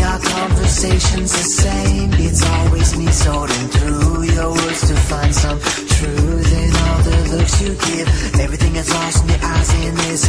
our conversations the same. It's always me sorting through your words to find some truth in all the looks you give. Everything that's lost in your eyes in this